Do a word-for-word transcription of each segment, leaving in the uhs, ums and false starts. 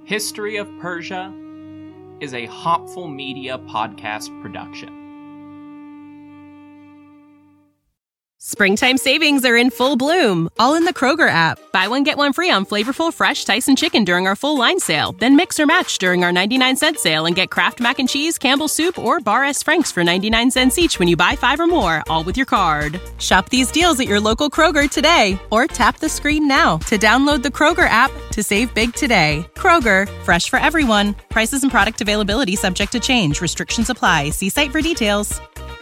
History of Persia is a Hopful Media podcast production. Springtime savings are in full bloom, all in the Kroger app. Buy one, get one free on flavorful, fresh Tyson chicken during our full line sale. Then mix or match during our ninety-nine cent sale and get Kraft Mac and Cheese, Campbell's Soup, or Bar S. Frank's for ninety-nine cents each when you buy five or more, all with your card. Shop these deals at your local Kroger today, or tap the screen now to download the Kroger app to save big today. Kroger, fresh for everyone. Prices and product availability subject to change. Restrictions apply. See site for details.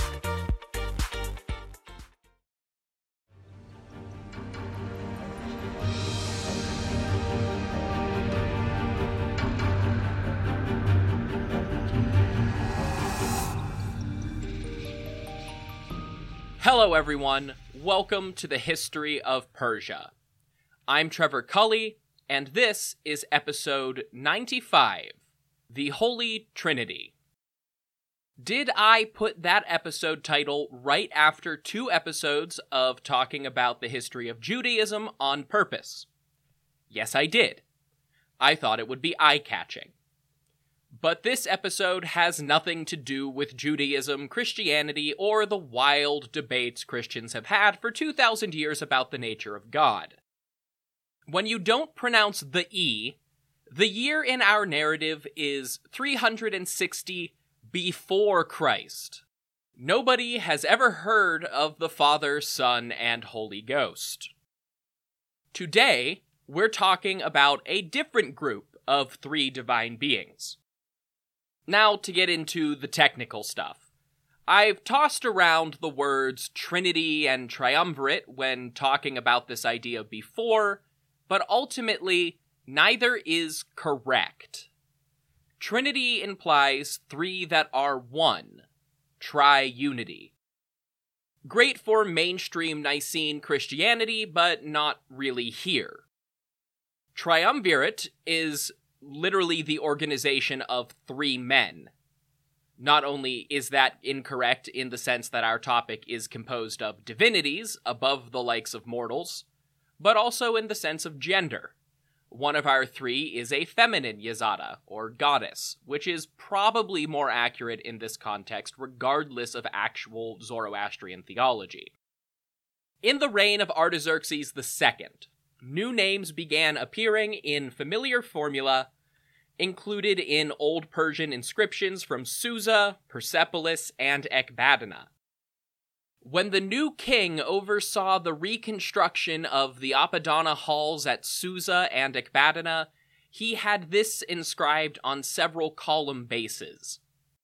Hello everyone, welcome to the History of Persia. I'm Trevor Cully, and this is episode ninety-five, The Holy Trinity. Did I put that episode title right after two episodes of talking about the history of Judaism on purpose? Yes, I did. I thought it would be eye-catching. But this episode has nothing to do with Judaism, Christianity, or the wild debates Christians have had for two thousand years about the nature of God. When you don't pronounce the E, the year in our narrative is three hundred sixty before Christ. Nobody has ever heard of the Father, Son, and Holy Ghost. Today, we're talking about a different group of three divine beings. Now to get into the technical stuff. I've tossed around the words Trinity and Triumvirate when talking about this idea before, but ultimately, neither is correct. Trinity implies three that are one, tri-unity. Great for mainstream Nicene Christianity, but not really here. Triumvirate is literally the organization of three men. Not only is that incorrect in the sense that our topic is composed of divinities above the likes of mortals, but also in the sense of gender. One of our three is a feminine Yazada, or goddess, which is probably more accurate in this context regardless of actual Zoroastrian theology. In the reign of Artaxerxes the Second, new names began appearing in familiar formula included in Old Persian inscriptions from Susa, Persepolis, and Ecbatana. When the new king oversaw the reconstruction of the Apadana halls at Susa and Ecbatana, he had this inscribed on several column bases.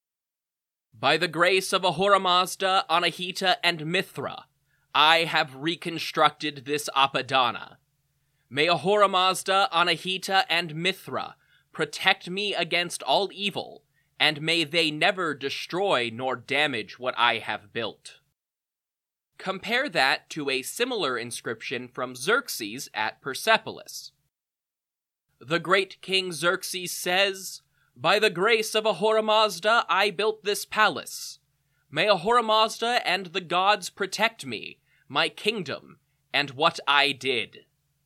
By the grace of Ahura Mazda, Anahita, and Mithra, I have reconstructed this Apadana. May Ahura Mazda, Anahita, and Mithra protect me against all evil, and may they never destroy nor damage what I have built. Compare that to a similar inscription from Xerxes at Persepolis. The great King Xerxes says, "By the grace of Ahura Mazda, I built this palace. May Ahura Mazda and the gods protect me, my kingdom, and what I did."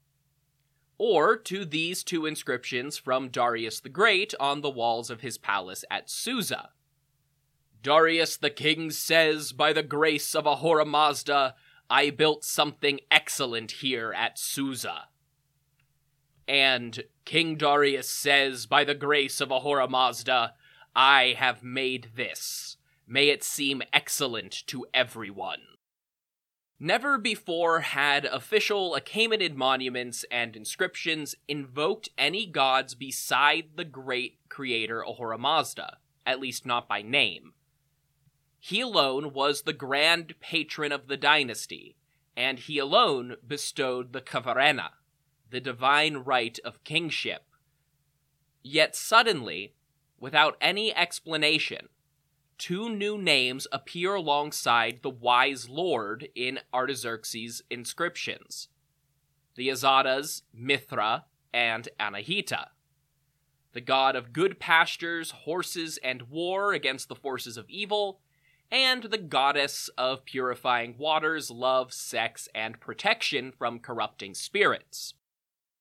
Or to these two inscriptions from Darius the Great on the walls of his palace at Susa. Darius the king says, "By the grace of Ahura Mazda, I built something excellent here at Susa." And King Darius says, "By the grace of Ahura Mazda, I have made this. May it seem excellent to everyone." Never before had official Achaemenid monuments and inscriptions invoked any gods beside the great creator Ahura Mazda, at least not by name. He alone was the grand patron of the dynasty, and he alone bestowed the Kavarena, the divine right of kingship. Yet suddenly, without any explanation, two new names appear alongside the wise lord in Artaxerxes' inscriptions. The Yazadas, Mithra, and Anahita. The god of good pastures, horses, and war against the forces of evil, and the goddess of purifying waters, love, sex, and protection from corrupting spirits.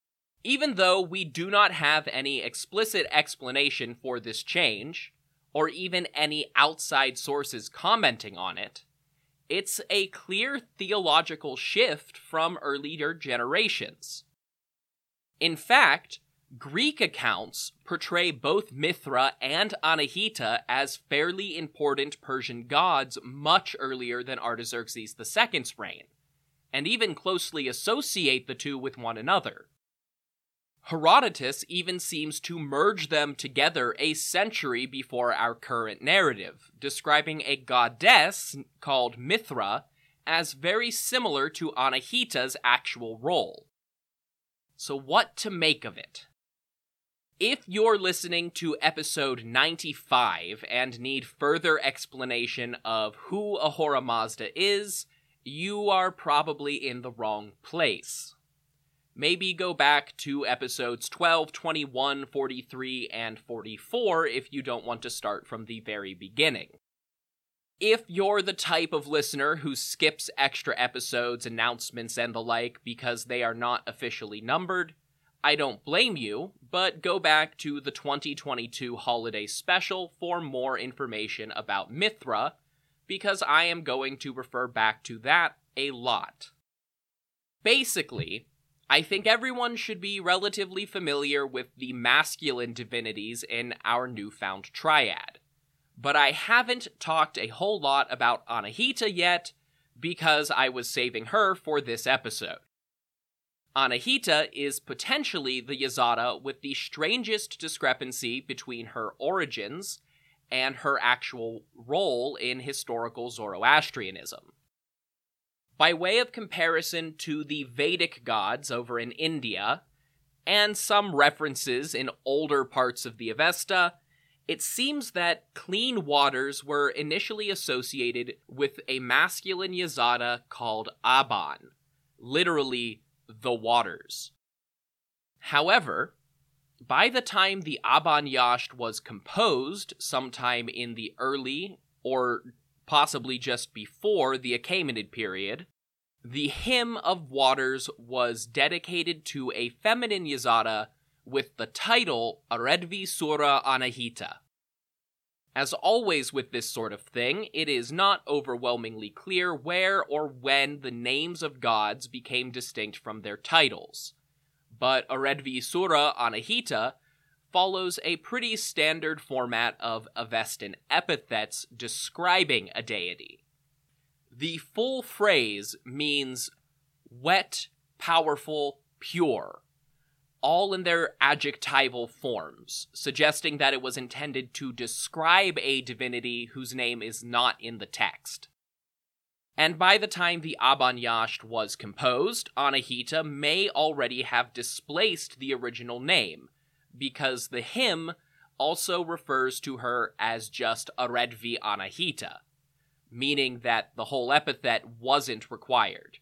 Even though we do not have any explicit explanation for this change, or even any outside sources commenting on it, it's a clear theological shift from earlier generations. In fact, Greek accounts portray both Mithra and Anahita as fairly important Persian gods much earlier than Artaxerxes the Second's reign, and even closely associate the two with one another. Herodotus even seems to merge them together a century before our current narrative, describing a goddess called Mithra as very similar to Anahita's actual role. So what to make of it? If you're listening to episode ninety-five and need further explanation of who Ahura Mazda is, you are probably in the wrong place. Maybe go back to episodes twelve, twenty-one, forty-three, and forty-four if you don't want to start from the very beginning. If you're the type of listener who skips extra episodes, announcements, and the like because they are not officially numbered, I don't blame you, but go back to the twenty twenty-two holiday special for more information about Mithra, because I am going to refer back to that a lot. Basically, I think everyone should be relatively familiar with the masculine divinities in our newfound triad. But I haven't talked a whole lot about Anahita yet, because I was saving her for this episode. Anahita is potentially the Yazada with the strangest discrepancy between her origins and her actual role in historical Zoroastrianism. By way of comparison to the Vedic gods over in India, and some references in older parts of the Avesta, it seems that clean waters were initially associated with a masculine Yazada called Aban, literally the waters. However, by the time the Aban Yasht was composed, sometime in the early, or possibly just before the Achaemenid period, the hymn of waters was dedicated to a feminine Yazada with the title Aredvi Sura Anahita. As always with this sort of thing, it is not overwhelmingly clear where or when the names of gods became distinct from their titles, but Aredvi Sura Anahita follows a pretty standard format of Avestan epithets describing a deity. The full phrase means wet, powerful, pure, all in their adjectival forms, suggesting that it was intended to describe a divinity whose name is not in the text. And by the time the Aban Yasht was composed, Anahita may already have displaced the original name, because the hymn also refers to her as just Aredvi Anahita, meaning that the whole epithet wasn't required.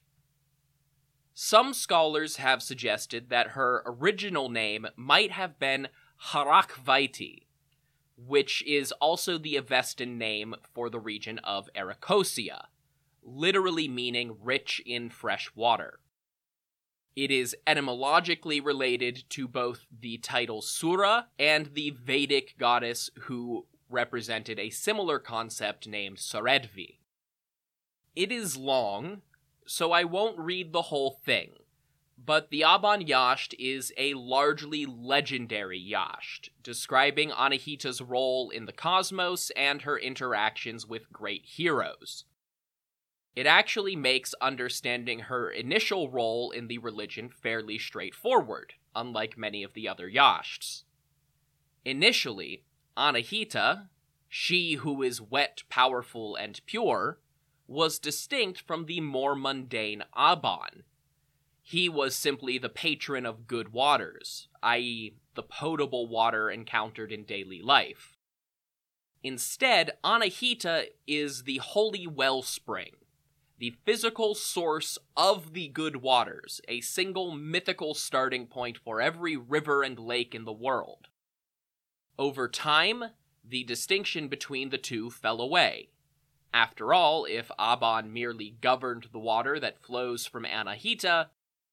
Some scholars have suggested that her original name might have been Harakvaiti, which is also the Avestan name for the region of Arachosia, literally meaning rich in fresh water. It is etymologically related to both the title Sura and the Vedic goddess who represented a similar concept named Saredvi. It is long, so I won't read the whole thing, but the Aban Yasht is a largely legendary Yasht, describing Anahita's role in the cosmos and her interactions with great heroes. It actually makes understanding her initial role in the religion fairly straightforward, unlike many of the other Yashts. Initially, Anahita, she who is wet, powerful, and pure, was distinct from the more mundane Aban. He was simply the patron of good waters, that is, the potable water encountered in daily life. Instead, Anahita is the holy wellspring, the physical source of the good waters, a single mythical starting point for every river and lake in the world. Over time, the distinction between the two fell away. After all, if Aban merely governed the water that flows from Anahita,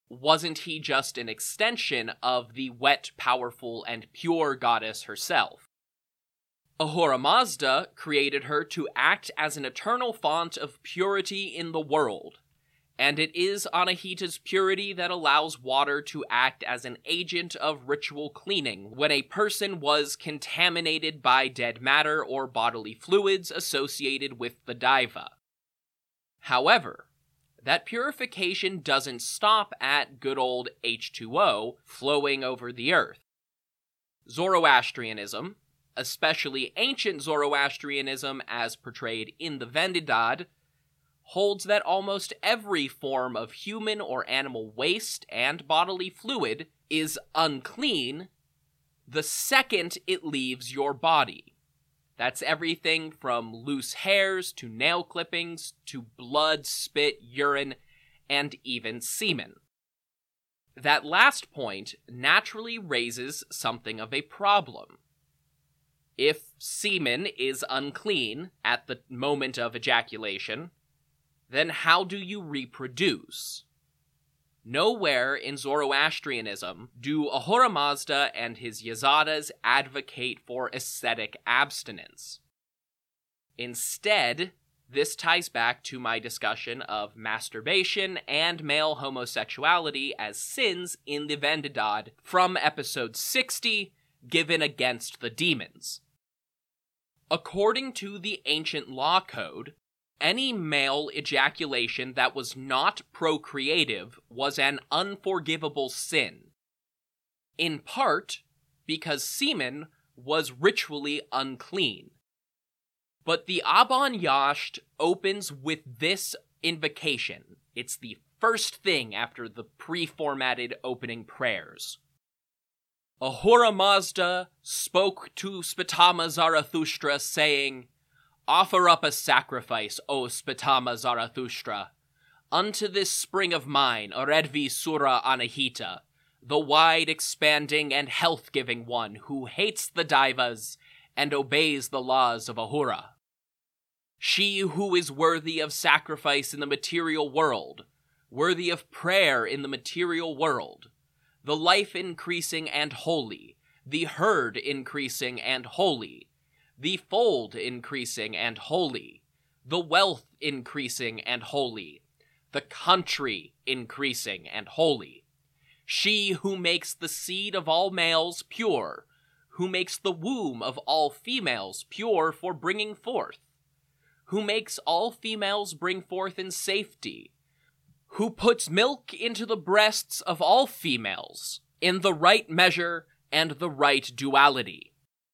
wasn't he just an extension of the wet, powerful, and pure goddess herself? Ahura Mazda created her to act as an eternal font of purity in the world, and it is Anahita's purity that allows water to act as an agent of ritual cleaning when a person was contaminated by dead matter or bodily fluids associated with the daiva. However, that purification doesn't stop at good old H two O flowing over the earth. Zoroastrianism, especially ancient Zoroastrianism as portrayed in the Vendidad, holds that almost every form of human or animal waste and bodily fluid is unclean the second it leaves your body. That's everything from loose hairs to nail clippings to blood, spit, urine, and even semen. That last point naturally raises something of a problem. If semen is unclean at the moment of ejaculation, then how do you reproduce? Nowhere in Zoroastrianism do Ahura Mazda and his Yazadas advocate for ascetic abstinence. Instead, this ties back to my discussion of masturbation and male homosexuality as sins in the Vendidad from episode sixty, Given Against the Demons. According to the ancient law code, any male ejaculation that was not procreative was an unforgivable sin, in part because semen was ritually unclean. But the Aban Yasht opens with this invocation. It's the first thing after the pre-formatted opening prayers. Ahura Mazda spoke to Spitama Zarathustra, saying, "Offer up a sacrifice, O Spitama Zarathustra, unto this spring of mine, Aredvi Sura Anahita, the wide-expanding and health-giving one who hates the Daivas and obeys the laws of Ahura. She who is worthy of sacrifice in the material world, worthy of prayer in the material world, the life-increasing and holy, the herd increasing and holy, the fold increasing and holy, the wealth increasing and holy, the country increasing and holy. She who makes the seed of all males pure, who makes the womb of all females pure for bringing forth, who makes all females bring forth in safety, who puts milk into the breasts of all females, in the right measure and the right duality.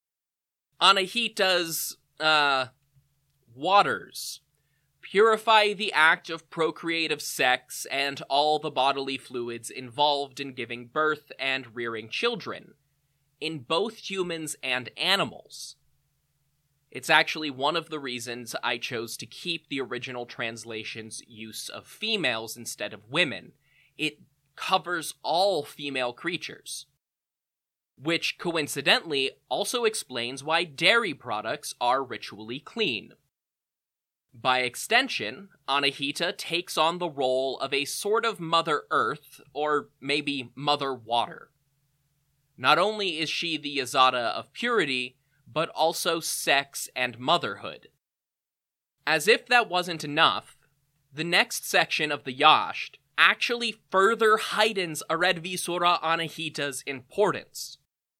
Anahita's, uh, waters purify the act of procreative sex and all the bodily fluids involved in giving birth and rearing children, in both humans and animals. It's actually one of the reasons I chose to keep the original translation's use of females instead of women. It covers all female creatures. Which, coincidentally, also explains why dairy products are ritually clean. By extension, Anahita takes on the role of a sort of Mother Earth, or maybe Mother Water. Not only is she the Yazada of purity, but also sex and motherhood. As if that wasn't enough, the next section of the Yasht actually further heightens Aredvisura Anahita's importance.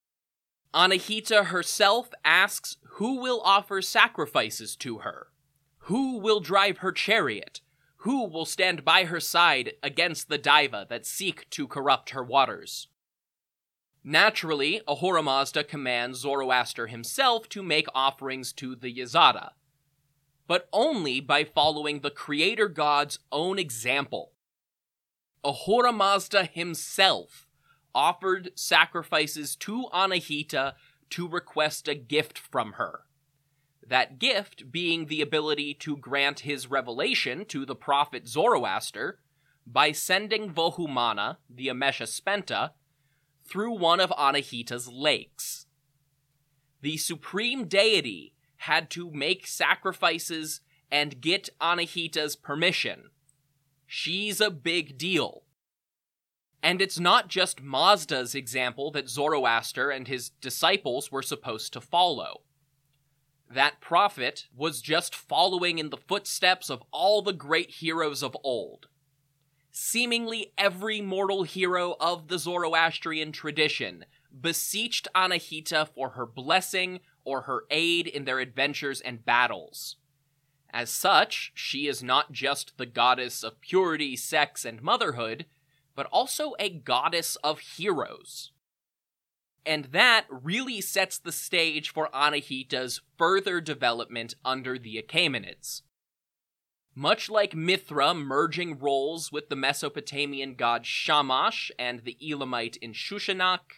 Anahita herself asks who will offer sacrifices to her, who will drive her chariot, who will stand by her side against the Daiva that seek to corrupt her waters. Naturally, Ahura Mazda commands Zoroaster himself to make offerings to the Yazada, but only by following the creator god's own example. Ahura Mazda himself offered sacrifices to Anahita to request a gift from her. That gift being the ability to grant his revelation to the prophet Zoroaster by sending Vohumana, the Amesha Spenta, through one of Anahita's lakes. The supreme deity had to make sacrifices and get Anahita's permission. She's a big deal. And it's not just Mazda's example that Zoroaster and his disciples were supposed to follow. That prophet was just following in the footsteps of all the great heroes of old. Seemingly every mortal hero of the Zoroastrian tradition beseeched Anahita for her blessing or her aid in their adventures and battles. As such, she is not just the goddess of purity, sex, and motherhood, but also a goddess of heroes. And that really sets the stage for Anahita's further development under the Achaemenids. Much like Mithra merging roles with the Mesopotamian god Shamash and the Elamite in Shushanak,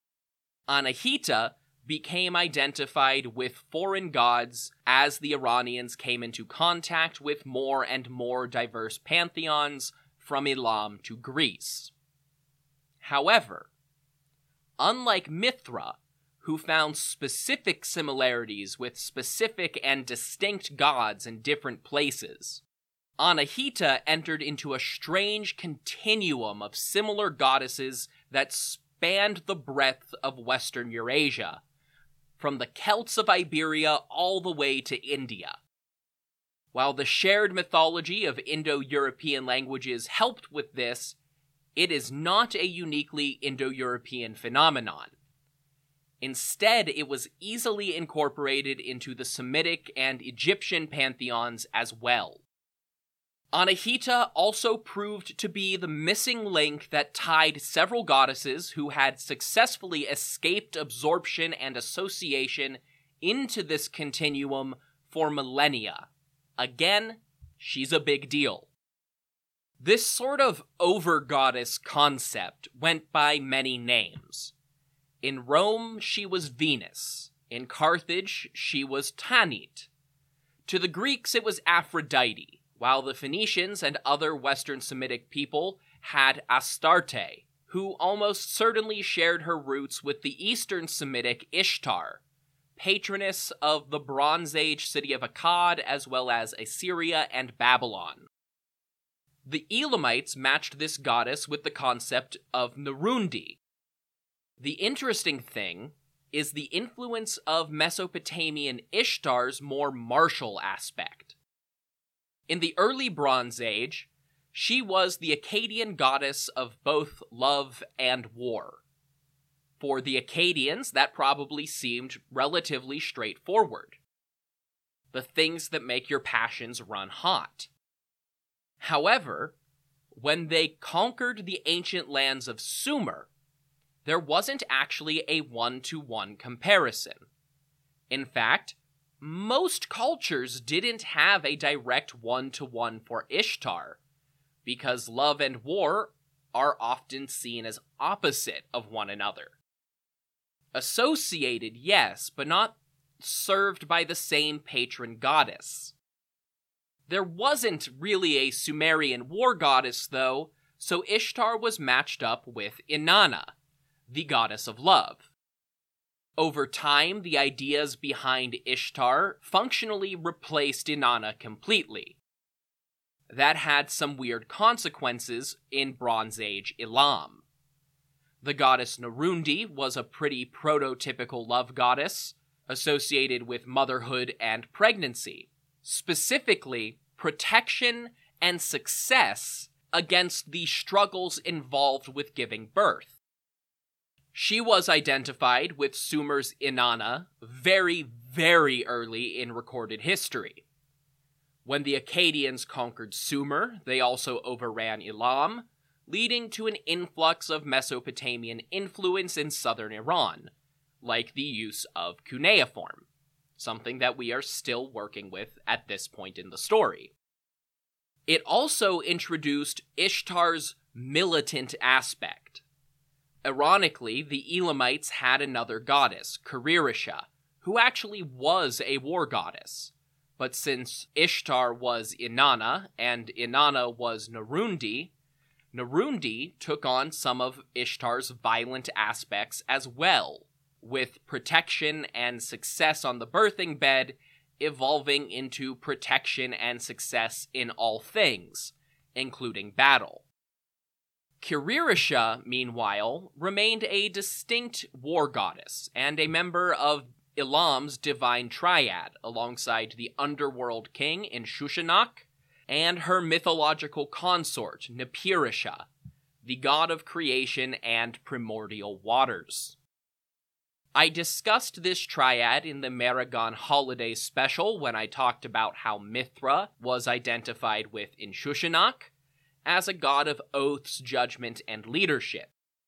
Anahita became identified with foreign gods as the Iranians came into contact with more and more diverse pantheons from Elam to Greece. However, unlike Mithra, who found specific similarities with specific and distinct gods in different places, Anahita entered into a strange continuum of similar goddesses that spanned the breadth of Western Eurasia, from the Celts of Iberia all the way to India. While the shared mythology of Indo-European languages helped with this, it is not a uniquely Indo-European phenomenon. Instead, it was easily incorporated into the Semitic and Egyptian pantheons as well. Anahita also proved to be the missing link that tied several goddesses who had successfully escaped absorption and association into this continuum for millennia. Again, she's a big deal. This sort of over-goddess concept went by many names. In Rome, she was Venus. In Carthage, she was Tanit. To the Greeks, it was Aphrodite, while the Phoenicians and other Western Semitic people had Astarte, who almost certainly shared her roots with the Eastern Semitic Ishtar, patroness of the Bronze Age city of Akkad as well as Assyria and Babylon. The Elamites matched this goddess with the concept of Nurundi. The interesting thing is the influence of Mesopotamian Ishtar's more martial aspect. In the early Bronze Age, she was the Akkadian goddess of both love and war. For the Akkadians, that probably seemed relatively straightforward. The things that make your passions run hot. However, when they conquered the ancient lands of Sumer, there wasn't actually a one-to-one comparison. In fact, most cultures didn't have a direct one-to-one for Ishtar, because love and war are often seen as opposite of one another. Associated, yes, but not served by the same patron goddess. There wasn't really a Sumerian war goddess, though, so Ishtar was matched up with Inanna, the goddess of love. Over time, the ideas behind Ishtar functionally replaced Inanna completely. That had some weird consequences in Bronze Age Elam. The goddess Nurundi was a pretty prototypical love goddess, associated with motherhood and pregnancy, specifically protection and success against the struggles involved with giving birth. She was identified with Sumer's Inanna very, very early in recorded history. When the Akkadians conquered Sumer, they also overran Elam, leading to an influx of Mesopotamian influence in southern Iran, like the use of cuneiform, something that we are still working with at this point in the story. It also introduced Ishtar's militant aspect. Ironically, the Elamites had another goddess, Kurerisha, who actually was a war goddess. But since Ishtar was Inanna, and Inanna was Nurundi, Nurundi took on some of Ishtar's violent aspects as well, with protection and success on the birthing bed evolving into protection and success in all things, including battle. Kiririsha, meanwhile, remained a distinct war goddess and a member of Elam's divine triad, alongside the underworld king Inshushinak and her mythological consort, Nipirisha, the god of creation and primordial waters. I discussed this triad in the Maragon Holiday Special when I talked about how Mithra was identified with Inshushinak as a god of oaths, judgment, and leadership.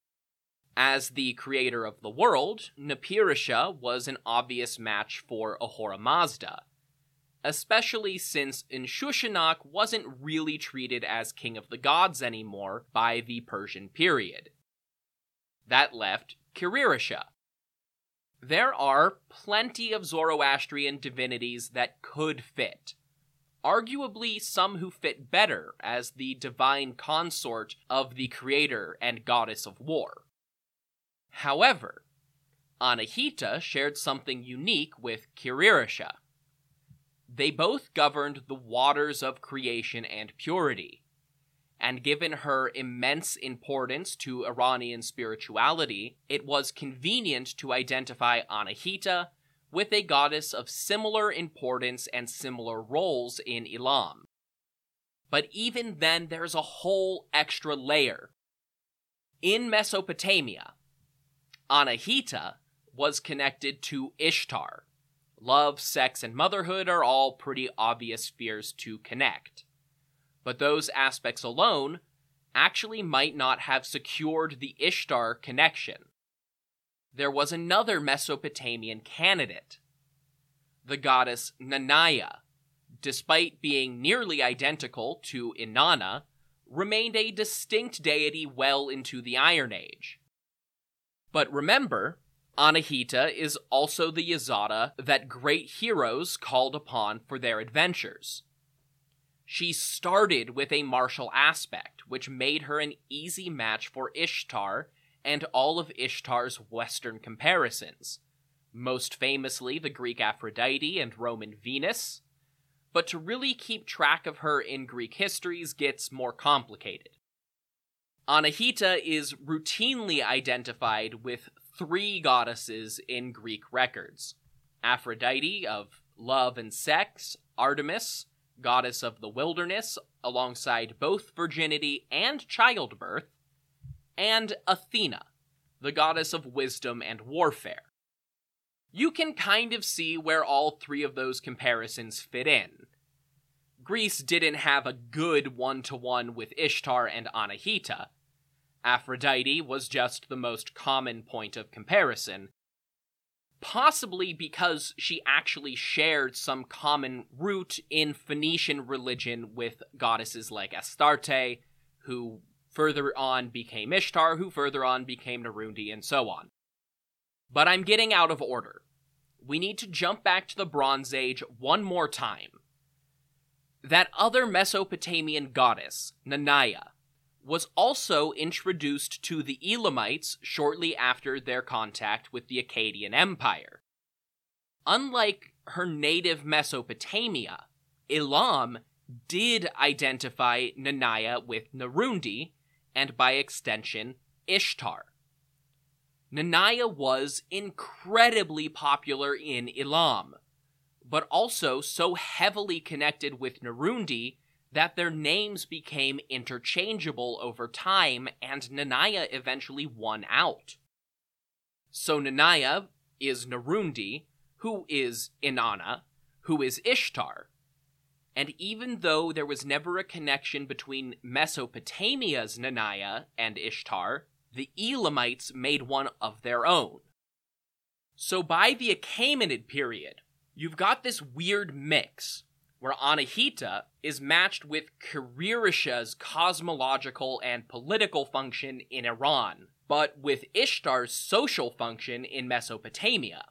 As the creator of the world, Nipirisha was an obvious match for Ahura Mazda, especially since Inshushinak wasn't really treated as king of the gods anymore by the Persian period. That left Kiririsha. There are plenty of Zoroastrian divinities that could fit. Arguably some who fit better as the divine consort of the creator and goddess of war. However, Anahita shared something unique with Kiririsha. They both governed the waters of creation and purity, and given her immense importance to Iranian spirituality, it was convenient to identify Anahita with a goddess of similar importance and similar roles in Elam. But even then, there's a whole extra layer. In Mesopotamia, Anahita was connected to Ishtar. Love, sex, and motherhood are all pretty obvious spheres to connect. But those aspects alone actually might not have secured the Ishtar connection. There was another Mesopotamian candidate. The goddess Nanaya, despite being nearly identical to Inanna, remained a distinct deity well into the Iron Age. But remember, Anahita is also the Yazada that great heroes called upon for their adventures. She started with a martial aspect, which made her an easy match for Ishtar and all of Ishtar's Western comparisons, most famously the Greek Aphrodite and Roman Venus, but to really keep track of her in Greek histories gets more complicated. Anahita is routinely identified with three goddesses in Greek records: Aphrodite of love and sex, Artemis, goddess of the wilderness, alongside both virginity and childbirth, and Athena, the goddess of wisdom and warfare. You can kind of see where all three of those comparisons fit in. Greece didn't have a good one-to-one with Ishtar and Anahita. Aphrodite was just the most common point of comparison, possibly because she actually shared some common root in Phoenician religion with goddesses like Astarte, who further on became Ishtar, who further on became Nerundi, and so on. But I'm getting out of order. We need to jump back to the Bronze Age one more time. That other Mesopotamian goddess, Nanaya, was also introduced to the Elamites shortly after their contact with the Akkadian Empire. Unlike her native Mesopotamia, Elam did identify Nanaya with Nerundi, and by extension, Ishtar. Nanaya was incredibly popular in Elam, but also so heavily connected with Nerundi that their names became interchangeable over time, and Nanaya eventually won out. So Nanaya is Nerundi, who is Inanna, who is Ishtar. And even though there was never a connection between Mesopotamia's Nanaya and Ishtar, the Elamites made one of their own. So by the Achaemenid period, you've got this weird mix, where Anahita is matched with Kiririsha's cosmological and political function in Iran, but with Ishtar's social function in Mesopotamia.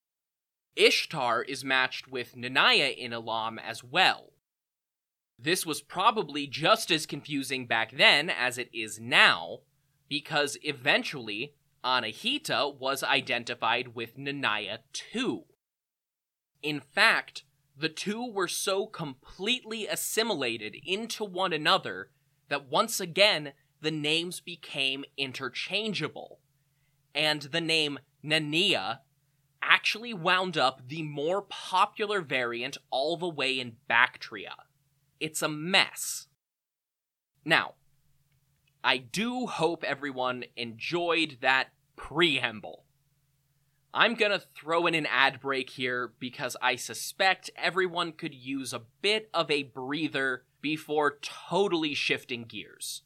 Ishtar is matched with Nanaya in Elam as well. This was probably just as confusing back then as it is now, because eventually Anahita was identified with Nanaya too. In fact, the two were so completely assimilated into one another that once again, the names became interchangeable, and the name Nenea actually wound up the more popular variant all the way in Bactria. It's a mess. Now, I do hope everyone enjoyed that preamble. I'm gonna throw in an ad break here because I suspect everyone could use a bit of a breather before totally shifting gears.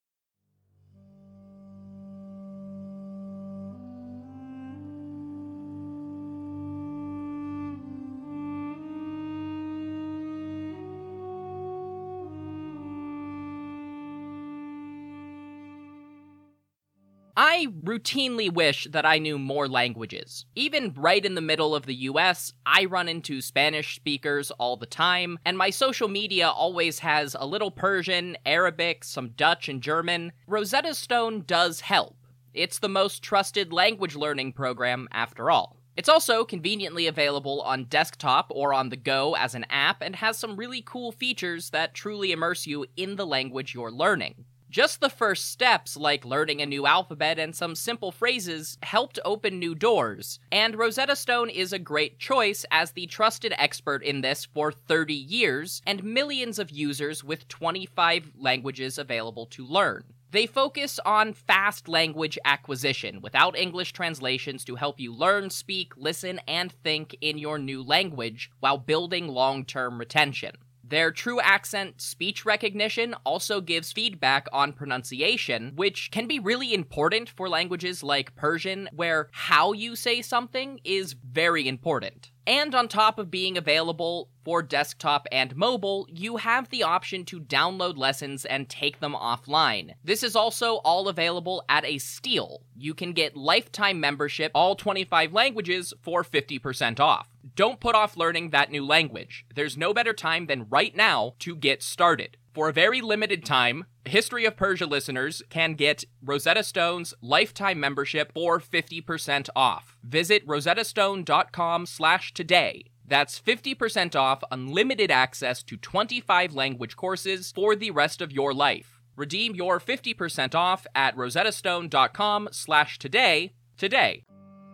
I routinely wish that I knew more languages. Even right in the middle of the U S, I run into Spanish speakers all the time, and my social media always has a little Persian, Arabic, some Dutch, and German. Rosetta Stone does help. It's the most trusted language learning program after all. It's also conveniently available on desktop or on the go as an app and has some really cool features that truly immerse you in the language you're learning. Just the first steps, like learning a new alphabet and some simple phrases, helped open new doors, and Rosetta Stone is a great choice as the trusted expert in this for thirty years, and millions of users with twenty-five languages available to learn. They focus on fast language acquisition, without English translations to help you learn, speak, listen, and think in your new language, while building long-term retention. Their True Accent speech recognition also gives feedback on pronunciation, which can be really important for languages like Persian, where how you say something is very important. And on top of being available for desktop and mobile, you have the option to download lessons and take them offline. This is also all available at a steal. You can get lifetime membership, all twenty-five languages, for fifty percent off. Don't put off learning that new language. There's no better time than right now to get started. For a very limited time, History of Persia listeners can get Rosetta Stone's lifetime membership for fifty percent off. Visit rosettastone.com slash today. That's fifty percent off unlimited access to twenty-five language courses for the rest of your life. Redeem your fifty percent off at rosettastone.com slash today today.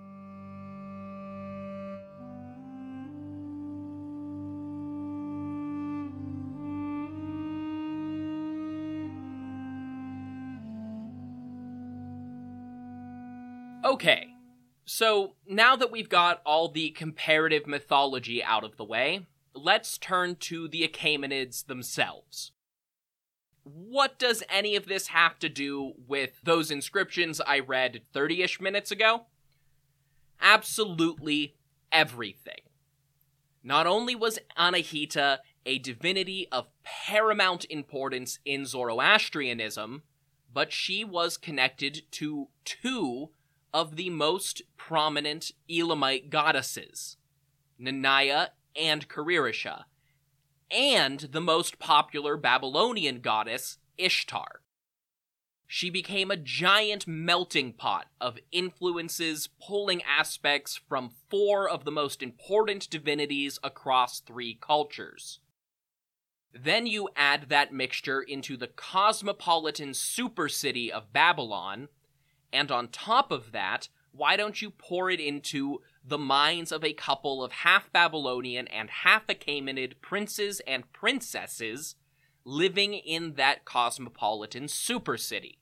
Okay, so now that we've got all the comparative mythology out of the way, let's turn to the Achaemenids themselves. What does any of this have to do with those inscriptions I read thirty-ish minutes ago? Absolutely everything. Not only was Anahita a divinity of paramount importance in Zoroastrianism, but she was connected to two of the most prominent Elamite goddesses, Nenaya and Kurirusha, and the most popular Babylonian goddess, Ishtar. She became a giant melting pot of influences pulling aspects from four of the most important divinities across three cultures. Then you add that mixture into the cosmopolitan supercity of Babylon, and on top of that, why don't you pour it into the minds of a couple of half-Babylonian and half-Achaemenid princes and princesses living in that cosmopolitan supercity.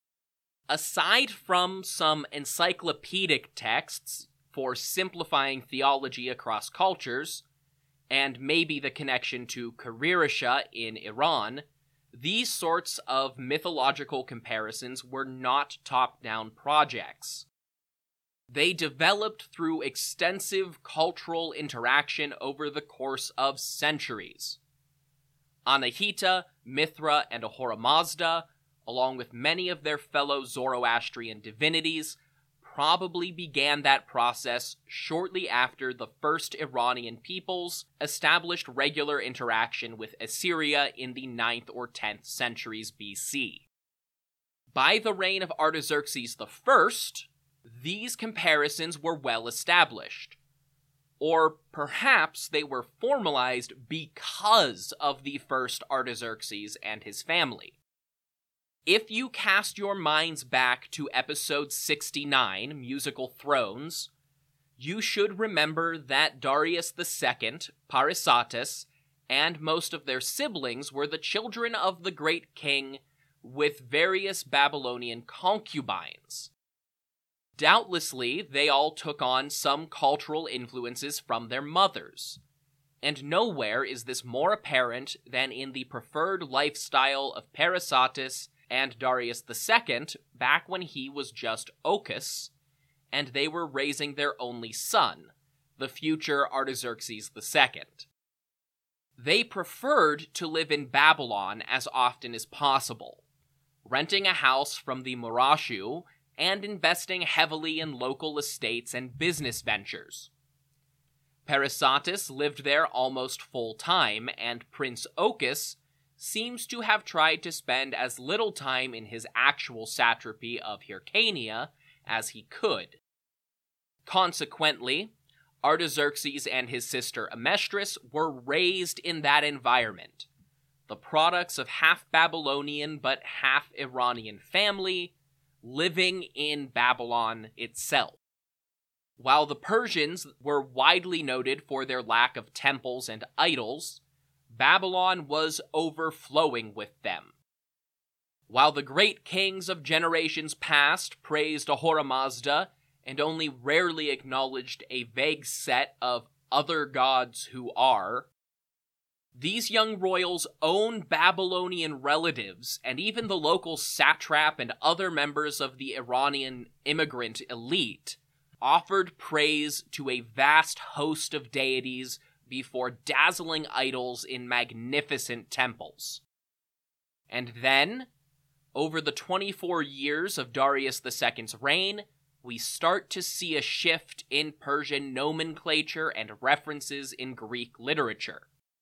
Aside from some encyclopedic texts for simplifying theology across cultures, and maybe the connection to Kurirusha in Iran, these sorts of mythological comparisons were not top-down projects. They developed through extensive cultural interaction over the course of centuries. Anahita, Mithra, and Ahura Mazda, along with many of their fellow Zoroastrian divinities, probably began that process shortly after the first Iranian peoples established regular interaction with Assyria in the ninth or tenth centuries B C. By the reign of Artaxerxes the First, these comparisons were well established. Or perhaps they were formalized because of the first Artaxerxes and his family. If you cast your minds back to episode sixty-nine, Musical Thrones, you should remember that Darius the Second, Parysatis, and most of their siblings were the children of the great king with various Babylonian concubines. Doubtlessly, they all took on some cultural influences from their mothers, and nowhere is this more apparent than in the preferred lifestyle of Parysatis and Darius the Second back when he was just Ochus, and they were raising their only son, the future Artaxerxes the Second. They preferred to live in Babylon as often as possible, renting a house from the Murashu and investing heavily in local estates and business ventures. Parysatis lived there almost full-time, and Prince Ochus seems to have tried to spend as little time in his actual satrapy of Hyrcania as he could. Consequently, Artaxerxes and his sister Amestris were raised in that environment, the products of half Babylonian but half Iranian family, living in Babylon itself. While the Persians were widely noted for their lack of temples and idols, Babylon was overflowing with them. While the great kings of generations past praised Ahura Mazda and only rarely acknowledged a vague set of other gods who are, these young royals' own Babylonian relatives, and even the local satrap and other members of the Iranian immigrant elite, offered praise to a vast host of deities before dazzling idols in magnificent temples. And then, over the twenty-four years of Darius the Second's reign, we start to see a shift in Persian nomenclature and references in Greek literature.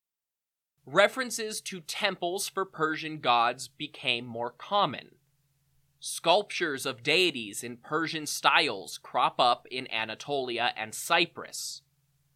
References to temples for Persian gods became more common. Sculptures of deities in Persian styles crop up in Anatolia and Cyprus.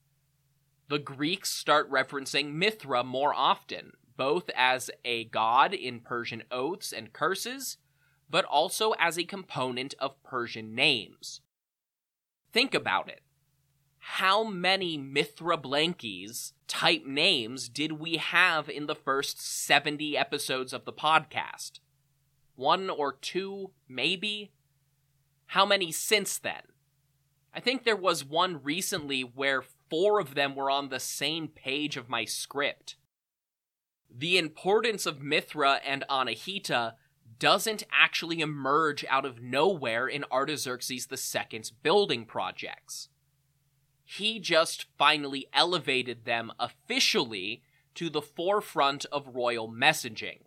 The Greeks start referencing Mithra more often, both as a god in Persian oaths and curses, but also as a component of Persian names. Think about it. How many Mithra Blankes type names did we have in the first seventy episodes of the podcast? One or two, maybe? How many since then? I think there was one recently where four of them were on the same page of my script. The importance of Mithra and Anahita doesn't actually emerge out of nowhere in Artaxerxes the Second's building projects. He just finally elevated them officially to the forefront of royal messaging.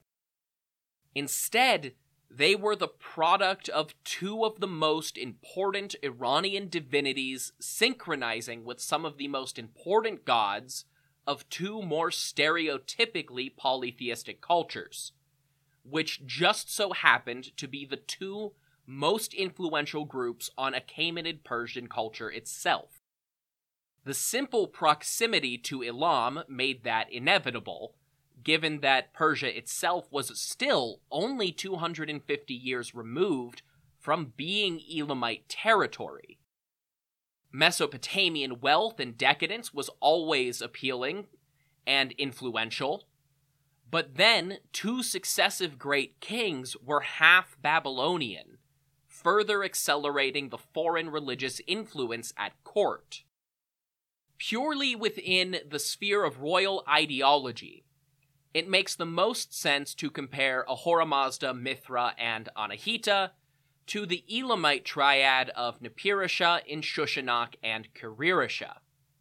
Instead, they were the product of two of the most important Iranian divinities synchronizing with some of the most important gods of two more stereotypically polytheistic cultures, which just so happened to be the two most influential groups on Achaemenid Persian culture itself. The simple proximity to Elam made that inevitable, given that Persia itself was still only two hundred fifty years removed from being Elamite territory. Mesopotamian wealth and decadence was always appealing and influential, but then two successive great kings were half Babylonian, further accelerating the foreign religious influence at court. Purely within the sphere of royal ideology, it makes the most sense to compare Ahura Mazda, Mithra, and Anahita to the Elamite triad of Nipirisha, Inshushinak, and Kiririshah.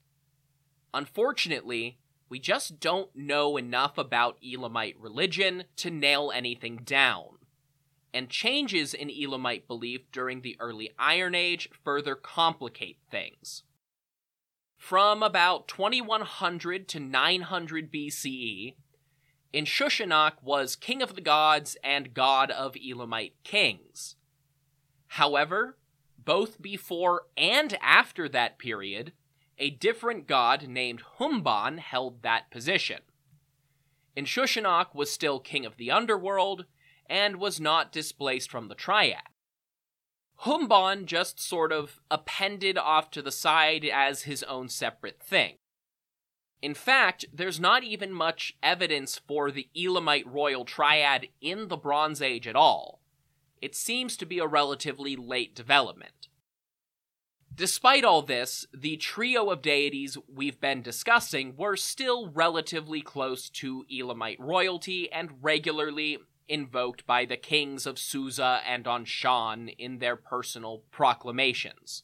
Unfortunately, we just don't know enough about Elamite religion to nail anything down, and changes in Elamite belief during the early Iron Age further complicate things. From about twenty-one hundred to nine hundred B C E, Inshushinak was king of the gods and god of Elamite kings. However, both before and after that period, a different god named Humban held that position. Inshushinak was still king of the underworld, and was not displaced from the triad. Humban just sort of appended off to the side as his own separate thing. In fact, there's not even much evidence for the Elamite royal triad in the Bronze Age at all. It seems to be a relatively late development. Despite all this, the trio of deities we've been discussing were still relatively close to Elamite royalty and regularly invoked by the kings of Susa and Anshan in their personal proclamations.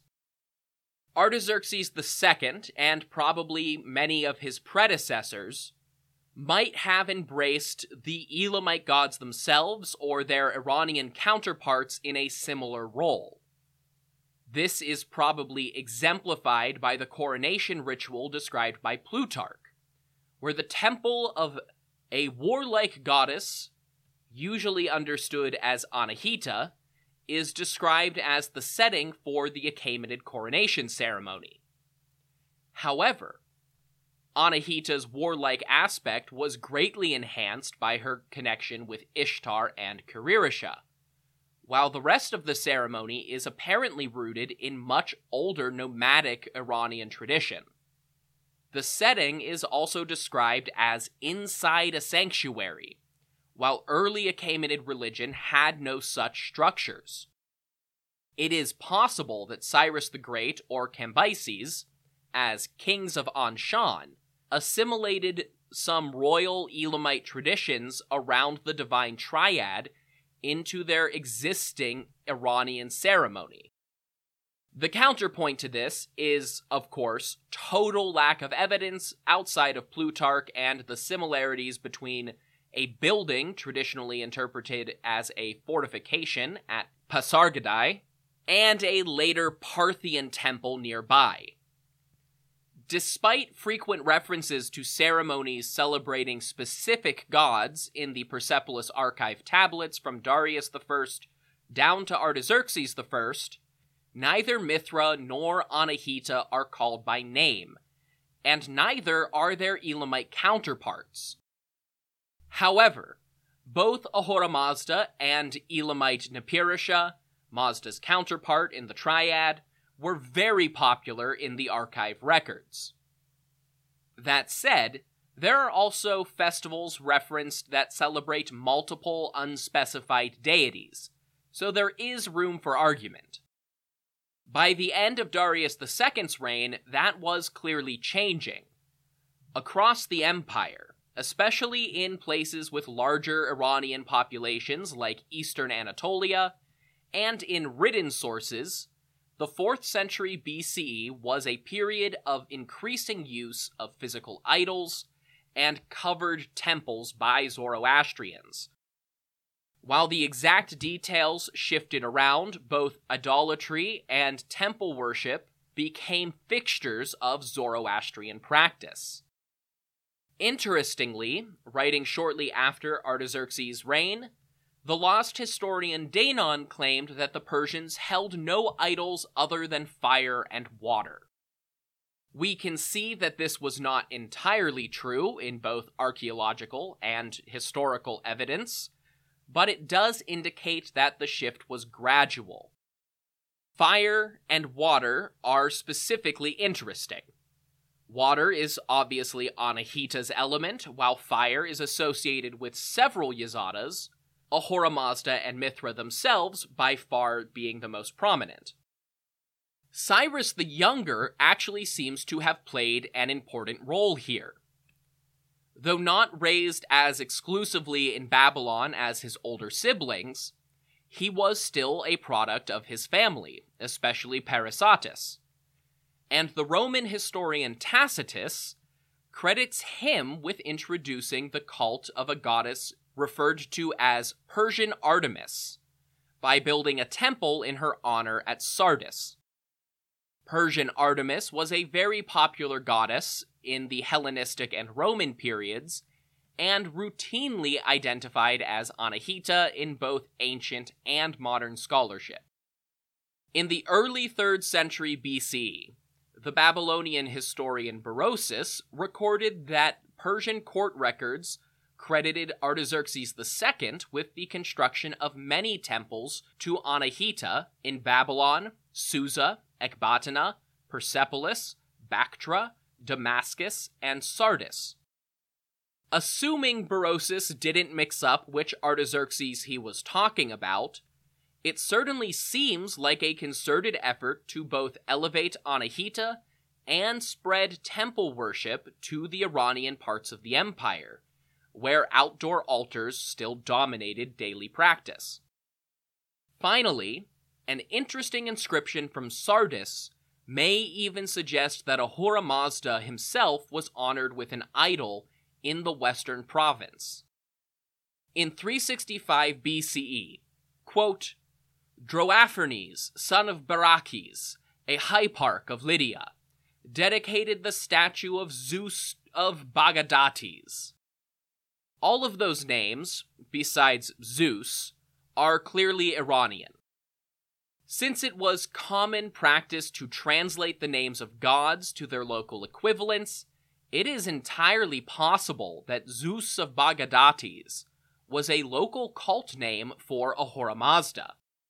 Artaxerxes the Second, and probably many of his predecessors, might have embraced the Elamite gods themselves or their Iranian counterparts in a similar role. This is probably exemplified by the coronation ritual described by Plutarch, where the temple of a warlike goddess, usually understood as Anahita, is described as the setting for the Achaemenid coronation ceremony. However, Anahita's warlike aspect was greatly enhanced by her connection with Ishtar and Kiririshah, while the rest of the ceremony is apparently rooted in much older nomadic Iranian tradition. The setting is also described as inside a sanctuary, while early Achaemenid religion had no such structures. It is possible that Cyrus the Great or Cambyses, as kings of Anshan, assimilated some royal Elamite traditions around the divine triad into their existing Iranian ceremony. The counterpoint to this is, of course, total lack of evidence outside of Plutarch and the similarities between a building traditionally interpreted as a fortification at Pasargadae and a later Parthian temple nearby. Despite frequent references to ceremonies celebrating specific gods in the Persepolis archive tablets from Darius the First down to Artaxerxes the First, neither Mithra nor Anahita are called by name, and neither are their Elamite counterparts. However, both Ahura Mazda and Elamite Nipirisha, Mazda's counterpart in the triad, were very popular in the archive records. That said, there are also festivals referenced that celebrate multiple unspecified deities, so there is room for argument. By the end of Darius the Second's reign, that was clearly changing. Across the empire, especially in places with larger Iranian populations like eastern Anatolia, and in written sources, the fourth century B C E was a period of increasing use of physical idols and covered temples by Zoroastrians. While the exact details shifted around, both idolatry and temple worship became fixtures of Zoroastrian practice. Interestingly, writing shortly after Artaxerxes' reign, the lost historian Danon claimed that the Persians held no idols other than fire and water. We can see that this was not entirely true in both archaeological and historical evidence, but it does indicate that the shift was gradual. Fire and water are specifically interesting. Water is obviously Anahita's element, while fire is associated with several Yazatas, Ahura Mazda and Mithra themselves by far being the most prominent. Cyrus the Younger actually seems to have played an important role here. Though not raised as exclusively in Babylon as his older siblings, he was still a product of his family, especially Parysatis. And the Roman historian Tacitus credits him with introducing the cult of a goddess referred to as Persian Artemis, by building a temple in her honor at Sardis. Persian Artemis was a very popular goddess in the Hellenistic and Roman periods, and routinely identified as Anahita in both ancient and modern scholarship. In the early third century B C, the Babylonian historian Berosus recorded that Persian court records credited Artaxerxes the Second with the construction of many temples to Anahita in Babylon, Susa, Ecbatana, Persepolis, Bactra, Damascus, and Sardis. Assuming Berosus didn't mix up which Artaxerxes he was talking about, it certainly seems like a concerted effort to both elevate Anahita and spread temple worship to the Iranian parts of the empire, where outdoor altars still dominated daily practice. Finally, an interesting inscription from Sardis may even suggest that Ahura Mazda himself was honored with an idol in the western province. In three sixty-five B C E, quote, Droaphernes, son of Barakes, a hyparch of Lydia, dedicated the statue of Zeus of Bagadates. All of those names, besides Zeus, are clearly Iranian. Since it was common practice to translate the names of gods to their local equivalents, it is entirely possible that Zeus of Bagadates was a local cult name for Ahura Mazda.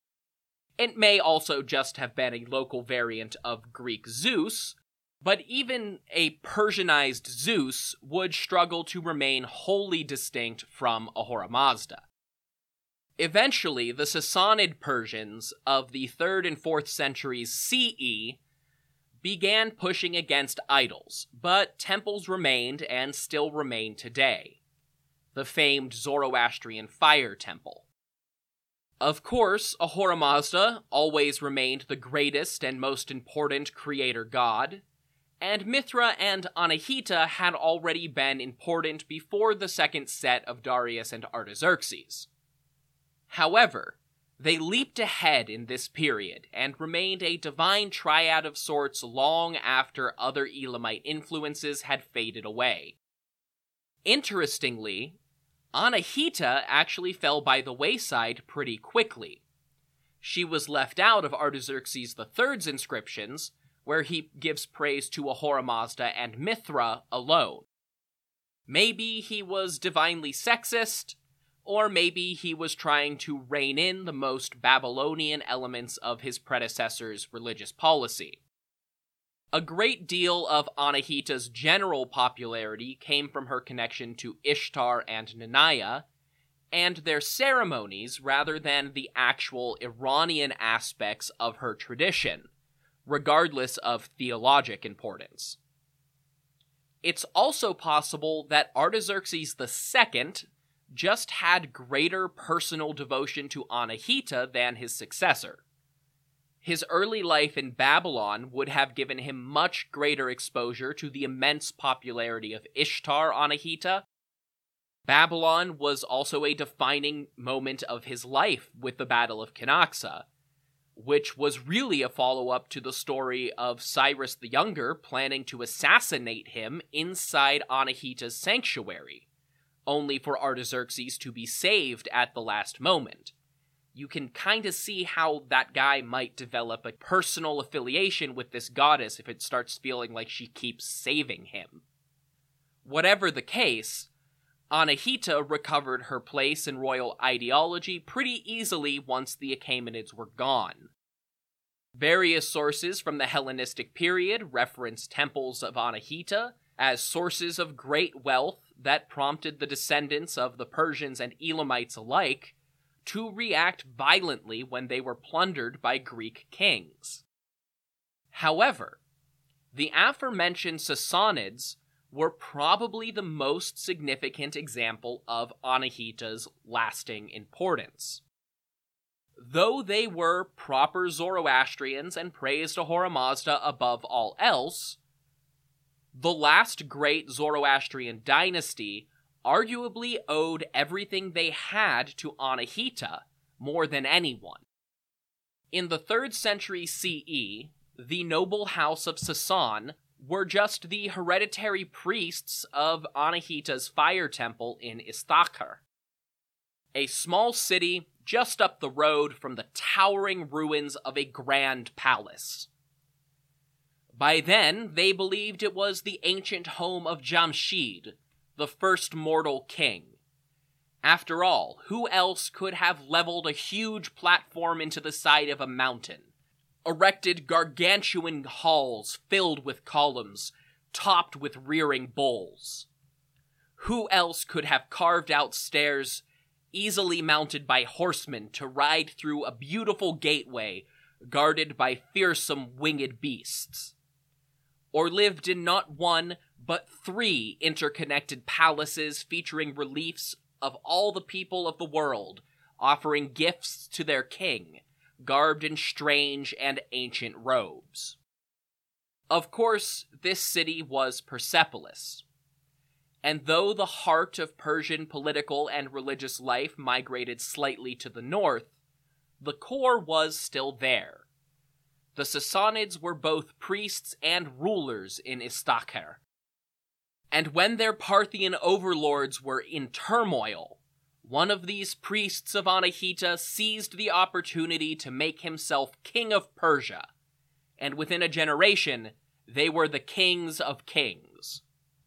It may also just have been a local variant of Greek Zeus, but even a Persianized Zeus would struggle to remain wholly distinct from Ahura Mazda. Eventually, the Sassanid Persians of the third and fourth centuries C E began pushing against idols, but temples remained and still remain today. The famed Zoroastrian Fire Temple. Of course, Ahura Mazda always remained the greatest and most important creator god, and Mithra and Anahita had already been important before the second set of Darius and Artaxerxes. However, they leaped ahead in this period and remained a divine triad of sorts long after other Elamite influences had faded away. Interestingly, Anahita actually fell by the wayside pretty quickly. She was left out of Artaxerxes the Third's inscriptions, where he gives praise to Ahura Mazda and Mithra alone. Maybe he was divinely sexist, or maybe he was trying to rein in the most Babylonian elements of his predecessor's religious policy. A great deal of Anahita's general popularity came from her connection to Ishtar and Nanaya, and their ceremonies rather than the actual Iranian aspects of her tradition, regardless of theologic importance. It's also possible that Artaxerxes the Second just had greater personal devotion to Anahita than his successor. His early life in Babylon would have given him much greater exposure to the immense popularity of Ishtar Anahita. Babylon was also a defining moment of his life with the Battle of Cunaxa, which was really a follow-up to the story of Cyrus the Younger planning to assassinate him inside Anahita's sanctuary, only for Artaxerxes to be saved at the last moment. You can kind of see how that guy might develop a personal affiliation with this goddess if it starts feeling like she keeps saving him. Whatever the case, Anahita recovered her place in royal ideology pretty easily once the Achaemenids were gone. Various sources from the Hellenistic period reference temples of Anahita as sources of great wealth that prompted the descendants of the Persians and Elamites alike to react violently when they were plundered by Greek kings. However, the aforementioned Sassanids were probably the most significant example of Anahita's lasting importance. Though they were proper Zoroastrians and praised Ahura Mazda above all else, the last great Zoroastrian dynasty arguably owed everything they had to Anahita more than anyone. In the third century C E, the noble house of Sasan were just the hereditary priests of Anahita's fire temple in Istakhr, a small city just up the road from the towering ruins of a grand palace. By then, they believed it was the ancient home of Jamshid, the first mortal king, After all, who else could have leveled a huge platform into the side of a mountain, erected gargantuan halls filled with columns, topped with rearing bulls? Who else could have carved out stairs easily mounted by horsemen to ride through a beautiful gateway guarded by fearsome winged beasts? Or lived in not one, but three interconnected palaces featuring reliefs of all the people of the world, offering gifts to their king, garbed in strange and ancient robes? Of course, this city was Persepolis. And though the heart of Persian political and religious life migrated slightly to the north, the core was still there. The Sassanids were both priests and rulers in Istakhr. And when their Parthian overlords were in turmoil, one of these priests of Anahita seized the opportunity to make himself king of Persia, and within a generation, they were the kings of kings.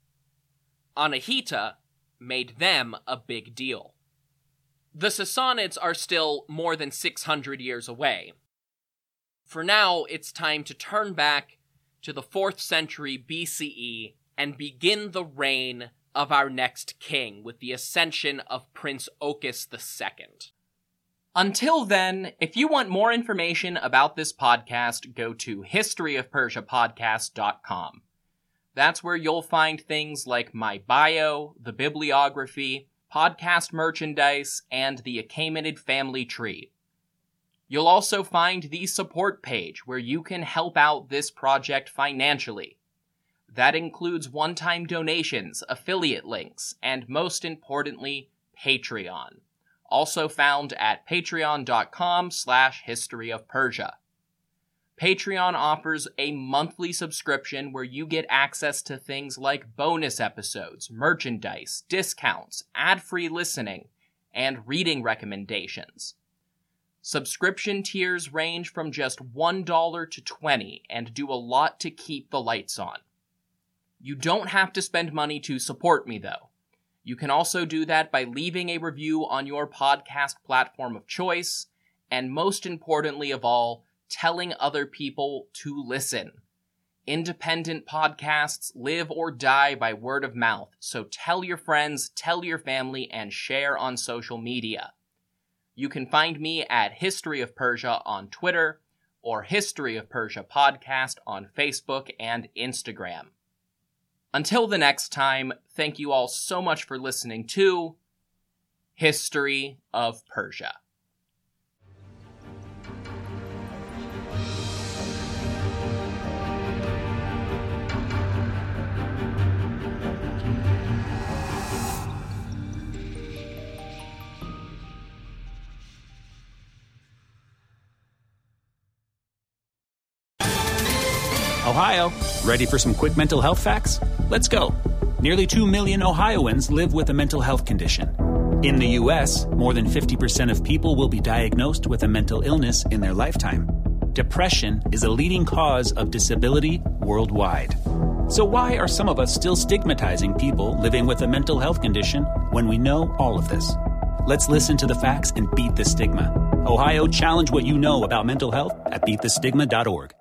Anahita made them a big deal. The Sassanids are still more than six hundred years away. For now, it's time to turn back to the fourth century B C E and begin the reign of our next king with the ascension of Prince Ochus the Second. Until then, if you want more information about this podcast, go to history of persia podcast dot com. That's where you'll find things like my bio, the bibliography, podcast merchandise, and the Achaemenid family tree. You'll also find the support page where you can help out this project financially. That includes one-time donations, affiliate links, and most importantly, Patreon. Also found at patreon.com slash history of Persia. Patreon offers a monthly subscription where you get access to things like bonus episodes, merchandise, discounts, ad-free listening, and reading recommendations. Subscription tiers range from just one dollar to twenty dollars and do a lot to keep the lights on. You don't have to spend money to support me, though. You can also do that by leaving a review on your podcast platform of choice, and most importantly of all, telling other people to listen. Independent podcasts live or die by word of mouth, so tell your friends, tell your family, and share on social media. You can find me at History of Persia on Twitter, or History of Persia Podcast on Facebook and Instagram. Until the next time, thank you all so much for listening to History of Persia. Ohio, ready for some quick mental health facts? Let's go. Nearly two million Ohioans live with a mental health condition. In the U S, more than fifty percent of people will be diagnosed with a mental illness in their lifetime. Depression is a leading cause of disability worldwide. So why are some of us still stigmatizing people living with a mental health condition when we know all of this? Let's listen to the facts and beat the stigma. Ohio, challenge what you know about mental health at beat the stigma dot org.